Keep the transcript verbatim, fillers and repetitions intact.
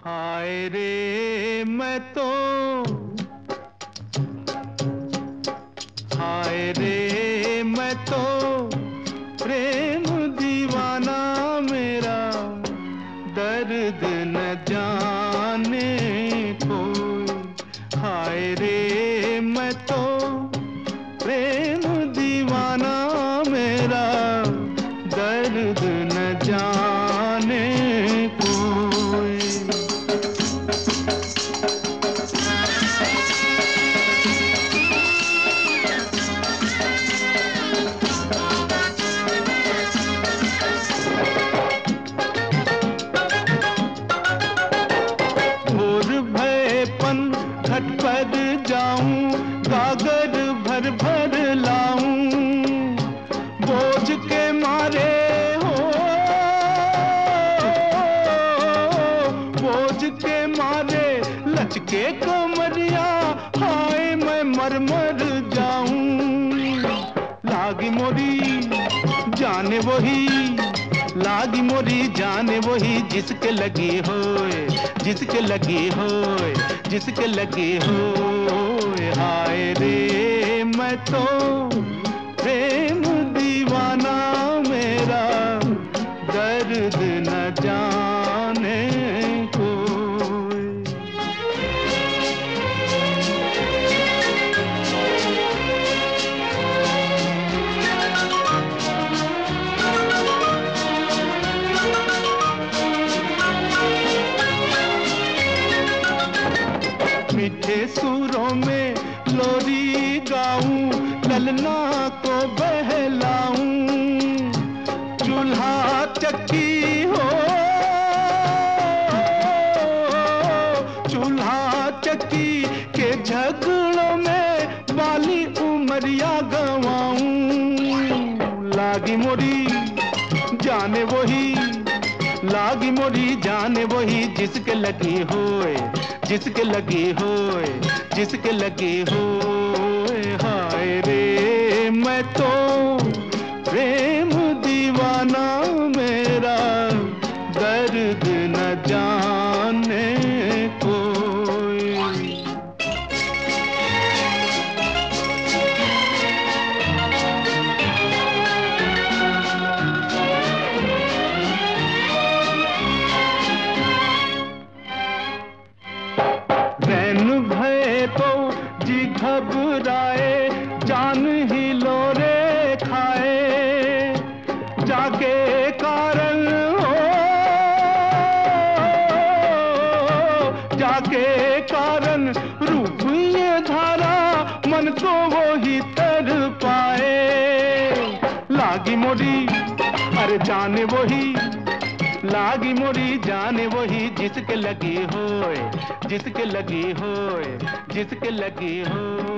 हाय रे मैं तो, हाय रे मैं तो प्रेम दीवाना मेरा, दर्द न जाने कोई। हाय रे मैं तो प्रेम दीवाना मेरा, दर्द न जाने कोई। भोर भयपन घट पर जाऊं, गागर भर भर लाऊं, बोझ के मारे हो, बोझ के मारे लचके कमरिया, हाय मैं मर मर जाऊं। लागी मोरी जाने वही, लागी मोरी जाने वही, जिसके लगी होए, जिसके लगी होए, जिसके लगी होए। हाय रे मैं तो प्रेम दीवाना मेरा, दर्द न जाने कोई। मीठे सुरों में लोरी गाऊं, ललना को बहलाऊं, चूल्हा चक्की हो, चूल्हा चक्की के झगड़ों में बाली उमरिया गवाऊं। लागी मोरी जाने वही, लागी मोरी जाने वही, जिसके लगी होए, जिसके लगी होए, जिसके लगी होए। हाय रे मैं तो प्रेम दीवाना मेरा, दर्द न जाने कोई। रैन भय तो जी घबराए, जान ही लोरे खाए, जाके कारण हो, जाके कारण रूप ये धारा, मन को वो ही तर पाए। लागी मोरी अरे जाने वही, लागी मोरी जाने वही, जिसके लगी होए, जिसके लगी होए, जिसके लगी होए।